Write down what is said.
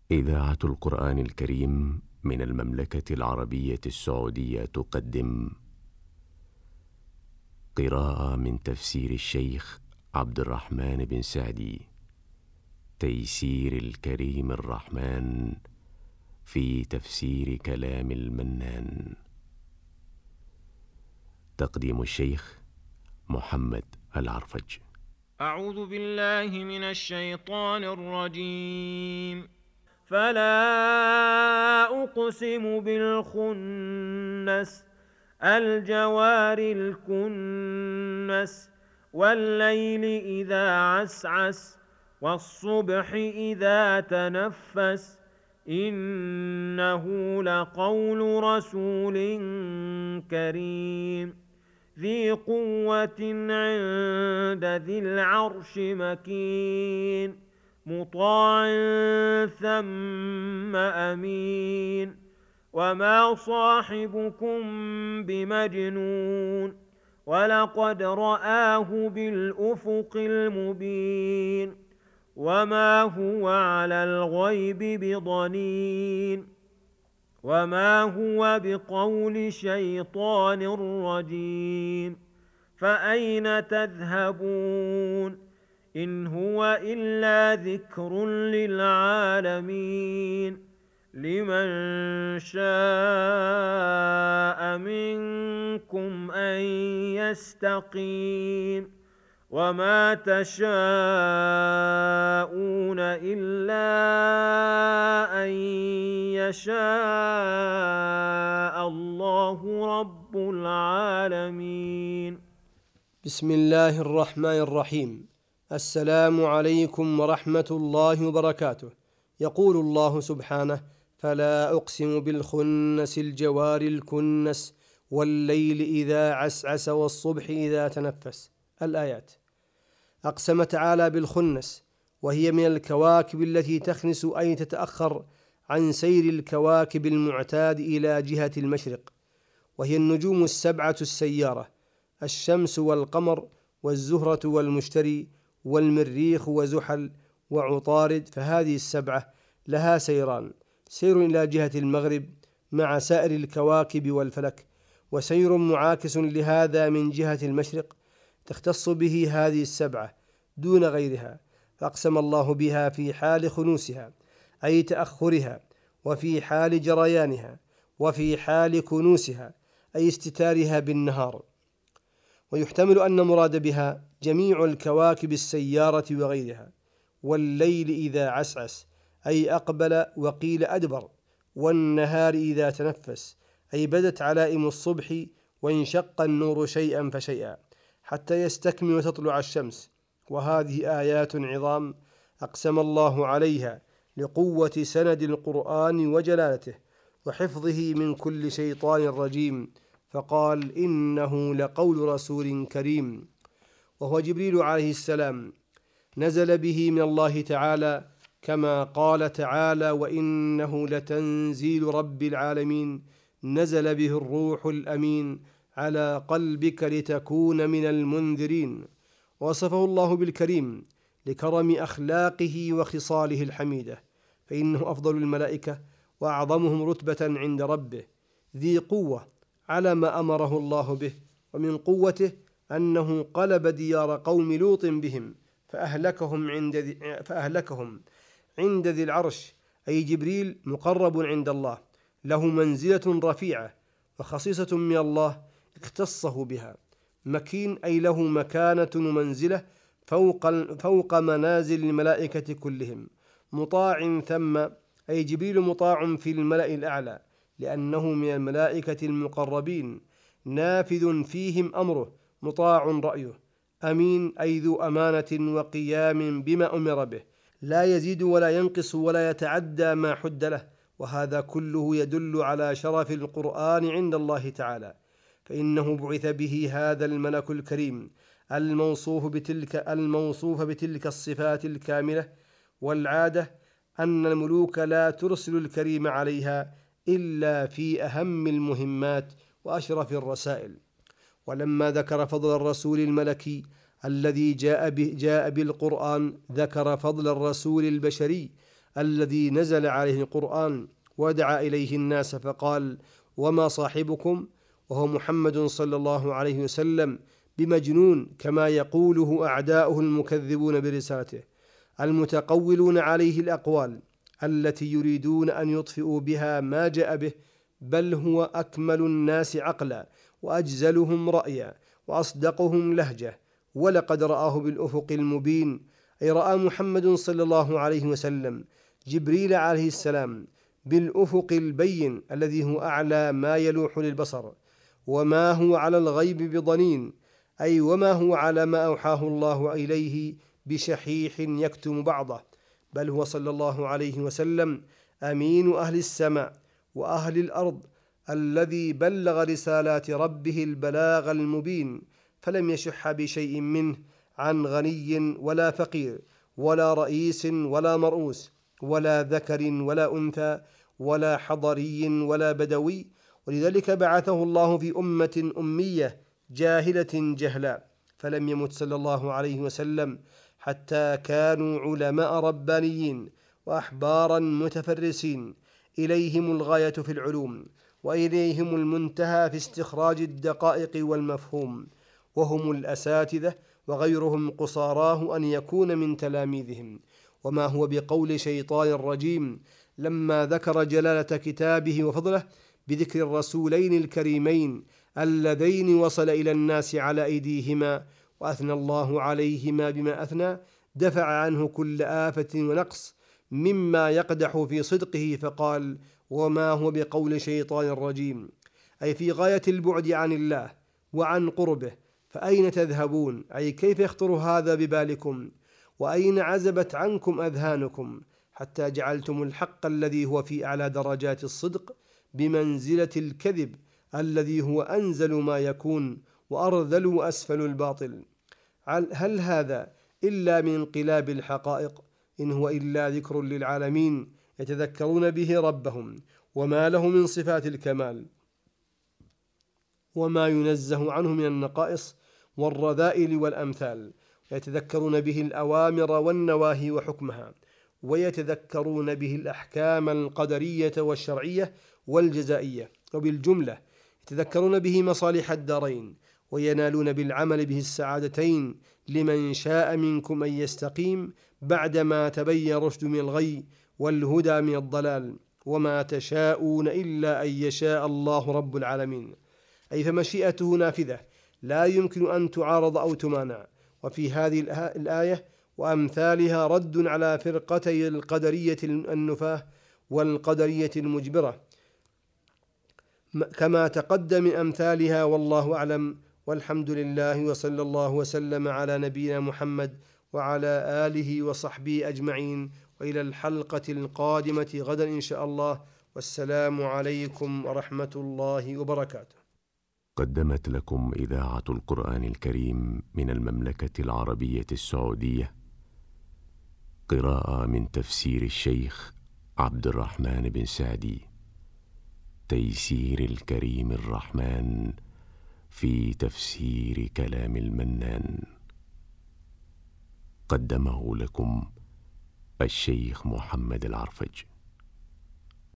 إذاعة القرآن الكريم من المملكة العربية السعودية تقدم قراءة من تفسير الشيخ عبد الرحمن بن سعدي، تيسير الكريم الرحمن في تفسير كلام المنان. تقديم الشيخ محمد العرفج. أعوذ بالله من الشيطان الرجيم. فلا أقسم بالخنس الجوار الكنس والليل إذا عسعس والصبح إذا تنفس إنه لقول رسول كريم ذي قوة عند ذي العرش مكين مطاع ثم أمين وما صاحبكم بمجنون ولقد رآه بالأفق المبين وما هو على الغيب بضنين وما هو بقول شيطان رجيم فأين تذهبون إن هو إلا ذكر للعالمين لمن شاء منكم أن يستقيم وما تشاءون إلا أن يشاء الله رب العالمين. بسم الله الرحمن الرحيم. السلام عليكم ورحمة الله وبركاته. يقول الله سبحانه: فلا أقسم بالخنس الجوار الكنس والليل إذا عسعس والصبح إذا تنفس. الآيات. أقسم تعالى بالخنس، وهي من الكواكب التي تخنس أي تتأخر عن سير الكواكب المعتاد إلى جهة المشرق، وهي النجوم السبعة السيارة: الشمس والقمر والزهرة والمشتري والمريخ وزحل وعطارد. فهذه السبعة لها سيران: سير إلى جهة المغرب مع سائر الكواكب والفلك، وسير معاكس لهذا من جهة المشرق تختص به هذه السبعة دون غيرها، فأقسم الله بها في حال خنوسها أي تأخرها، وفي حال جريانها، وفي حال كنوسها أي استتارها بالنهار. ويحتمل أن مراد بها جميع الكواكب السيارة وغيرها. والليل إذا عسعس أي أقبل وقيل أدبر، والنهار إذا تنفس أي بدت علائم الصبح وانشق النور شيئا فشيئا حتى يستكمل وتطلع الشمس. وهذه آيات عظام أقسم الله عليها لقوة سند القرآن وجلالته وحفظه من كل شيطان رجيم، فقال: إنه لقول رسول كريم. وهو جبريل عليه السلام، نزل به من الله تعالى، كما قال تعالى: وإنه لتنزيل رب العالمين نزل به الروح الأمين على قلبك لتكون من المنذرين. وصفه الله بالكريم لكرم أخلاقه وخصاله الحميدة، فإنه أفضل الملائكة وأعظمهم رتبة عند ربه، ذي قوة على ما أمره الله به. ومن قوته أنه قلب ديار قوم لوط بهم فأهلكهم عند ذي العرش، أي جبريل مقرب عند الله، له منزلة رفيعة وخصيصة من الله اختصه بها. مكين أي له مكانة ومنزلة فوق منازل الملائكة كلهم. مطاع ثم أي جبريل مطاع في الملأ الأعلى لأنه من الملائكة المقربين، نافذ فيهم أمره مطاع رأيه. أمين أي ذو أمانة وقيام بما أمر به، لا يزيد ولا ينقص ولا يتعدى ما حد له. وهذا كله يدل على شرف القرآن عند الله تعالى، فإنه بعث به هذا الملك الكريم الموصوف بتلك الصفات الكاملة. والعادة أن الملوك لا ترسل الكريم عليها إلا في أهم المهمات وأشرف الرسائل. ولما ذكر فضل الرسول الملكي الذي جاء بالقرآن، ذكر فضل الرسول البشري الذي نزل عليه القرآن ودعا إليه الناس فقال: وما صاحبكم، وهو محمد صلى الله عليه وسلم، بمجنون كما يقوله أعداؤه المكذبون برسالته المتقولون عليه الأقوال التي يريدون أن يطفئوا بها ما جاء به، بل هو أكمل الناس عقلا وأجزلهم رأيا وأصدقهم لهجة. ولقد رآه بالأفق المبين، أي رأى محمد صلى الله عليه وسلم جبريل عليه السلام بالأفق البين الذي هو أعلى ما يلوح للبصر، وما هو على الغيب بضنين، أي وما هو على ما أوحاه الله إليه بشحيح يكتم بعضه، بل هو صلى الله عليه وسلم أمين أهل السماء وأهل الأرض الذي بلغ رسالات ربه البلاغ المبين، فلم يشح بشيء منه عن غني ولا فقير ولا رئيس ولا مرؤوس ولا ذكر ولا أنثى ولا حضري ولا بدوي. ولذلك بعثه الله في أمة أمية جاهلة جهلاء، فلم يمت صلى الله عليه وسلم حتى كانوا علماء ربانيين وأحبارا متفرسين، إليهم الغاية في العلوم وإليهم المنتهى في استخراج الدقائق والمفهوم، وهم الأساتذة وغيرهم قصاراه أن يكون من تلاميذهم. وما هو بقول شيطان رجيم لما ذكر جلالة كتابه وفضله بذكر الرسولين الكريمين اللذين وصل إلى الناس على أيديهما وأثنى الله عليهما بما أثنى، دفع عنه كل آفة ونقص مما يقدح في صدقه، فقال: وما هو بقول شيطان رجيم، أي في غاية البعد عن الله وعن قربه، فأين تذهبون، أي كيف يخطر هذا ببالكم، وأين عزبت عنكم أذهانكم، حتى جعلتم الحق الذي هو في أعلى درجات الصدق بمنزلة الكذب الذي هو أنزل ما يكون وأرذل وأسفل الباطل. هل هذا إلا من انقلاب الحقائق؟ إن هو إلا ذكر للعالمين يتذكرون به ربهم وما له من صفات الكمال وما ينزه عنه من النقائص والرذائل والأمثال، يتذكرون به الأوامر والنواهي وحكمها، ويتذكرون به الأحكام القدرية والشرعية والجزائية، وبالجملة يتذكرون به مصالح الدارين، وينالون بالعمل به السعادتين لمن شاء منكم أن يستقيم بعدما تبين رشد من الغي والهدى من الضلال، وما تشاءون إلا أن يشاء الله رب العالمين، أي فمشيئته نافذة لا يمكن أن تعارض أو تمانع. وفي هذه الآية وأمثالها رد على فرقتي القدرية النفاة والقدرية المجبرة كما تقدم من أمثالها، والله أعلم، والحمد لله، وصلى الله وسلم على نبينا محمد وعلى آله وصحبه أجمعين، وإلى الحلقة القادمة غدا إن شاء الله، والسلام عليكم ورحمة الله وبركاته. قدمت لكم إذاعة القرآن الكريم من المملكة العربية السعودية قراءة من تفسير الشيخ عبد الرحمن بن سعدي، تيسير الكريم الرحمن في تفسير كلام المنان. قدمه لكم الشيخ محمد العرفج.